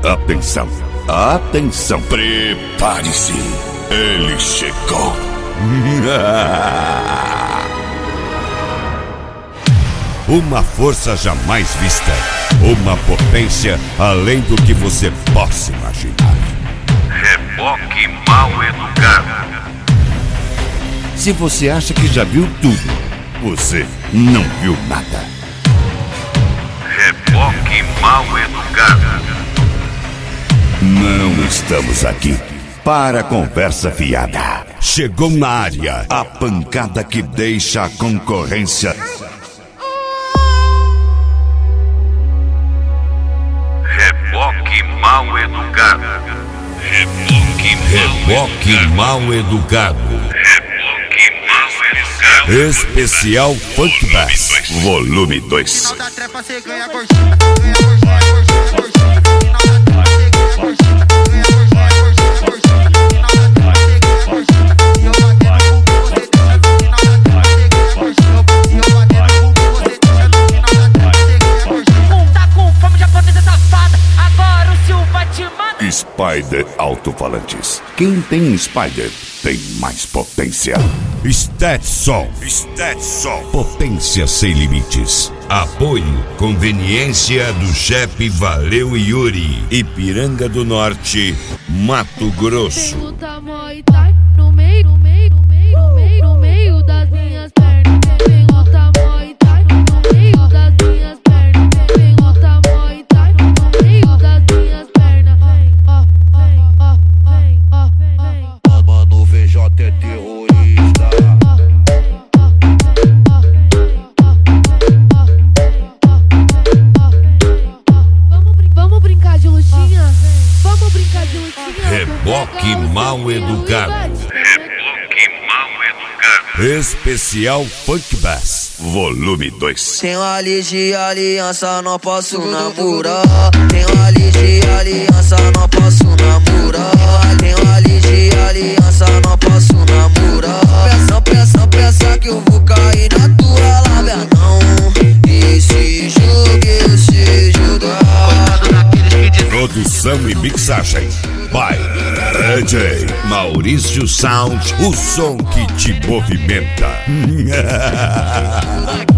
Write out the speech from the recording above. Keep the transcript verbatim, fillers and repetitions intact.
Atenção, atenção, prepare-se, ele chegou. Uma força jamais vista, uma potência além do que você possa imaginar. Reboque mal educado. Se você acha que já viu tudo, você não viu nada. Reboque mal educado. Não estamos aqui para conversa fiada. Chegou na área a pancada que deixa a concorrência. Reboque mal educado. Reboque Reboque mal educado. Reboque mal educado. Especial Funk Bass, volume dois. Spider Alto-Falantes. Quem tem Spider tem mais potência. Stetson. Stetson. Potência sem limites. Apoio, conveniência do chefe Valeu e Yuri. Ipiranga do Norte, Mato Grosso. Tem o tamanho tá no meio, no meio, no meio, no meio, no meio das minhas pernas. Tem o tamanho tá no meio das minhas pernas. Tem o tamanho tá no meio das minhas pernas. Ó, ó, ó, ó, Mano, V J é terrorista. Vamos brincar de lutinha? Vamos brincar de lutinha? Reboque mal educado. Reboque mal educado. Especial Funk Bass, volume dois. Tenho a de aliança, não posso namorar. Tenho a de aliança, não posso namorar. Tenho a de aliança, não posso namorar. Pensa, pensa, pensa que eu vou cair na tua lábia, não. Esse jogo eu sei jogar. Produção e mixagem by D J Maurício Sound, o som que te movimenta.